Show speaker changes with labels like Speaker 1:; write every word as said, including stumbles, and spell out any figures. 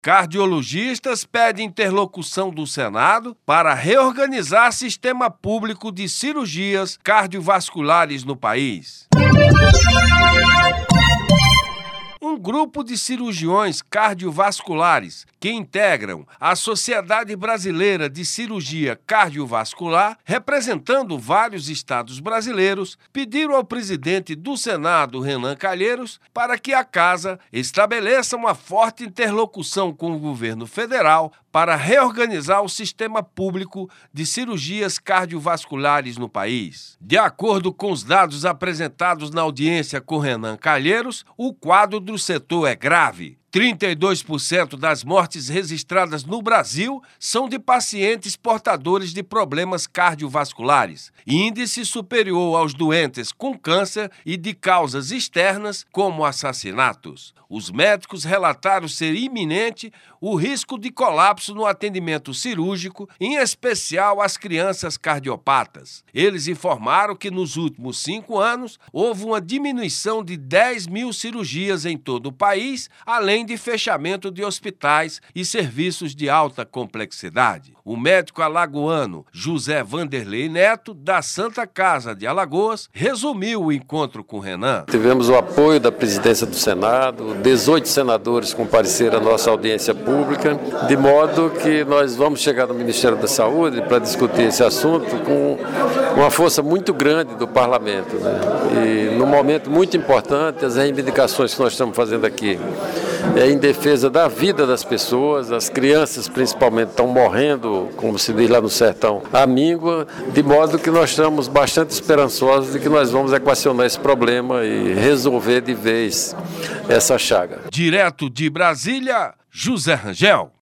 Speaker 1: Cardiologistas pedem interlocução do Senado para reorganizar sistema público de cirurgias cardiovasculares no país. Um grupo de cirurgiões cardiovasculares que integram a Sociedade Brasileira de Cirurgia Cardiovascular, representando vários estados brasileiros, pediram ao presidente do Senado, Renan Calheiros, para que a Casa estabeleça uma forte interlocução com o governo federal para reorganizar o sistema público de cirurgias cardiovasculares no país. De acordo com os dados apresentados na audiência com Renan Calheiros, o quadro do setor é grave. trinta e dois por cento das mortes registradas no Brasil são de pacientes portadores de problemas cardiovasculares, índice superior aos doentes com câncer e de causas externas, como assassinatos. Os médicos relataram ser iminente o risco de colapso no atendimento cirúrgico, em especial às crianças cardiopatas. Eles informaram que nos últimos cinco anos houve uma diminuição de dez mil cirurgias em todo o país, além de fechamento de hospitais e serviços de alta complexidade. O médico alagoano José Vanderlei Neto, da Santa Casa de Alagoas, resumiu o encontro com Renan.
Speaker 2: Tivemos o apoio da presidência do Senado, dezoito senadores compareceram à nossa audiência pública, de modo que nós vamos chegar no Ministério da Saúde para discutir esse assunto com uma força muito grande do Parlamento, né? E num momento muito importante, as reivindicações que nós estamos fazendo aqui é em defesa da vida das pessoas, as crianças principalmente estão morrendo, como se diz lá no sertão, à míngua, de modo que nós estamos bastante esperançosos de que nós vamos equacionar esse problema e resolver de vez essa chaga.
Speaker 1: Direto de Brasília, José Rangel.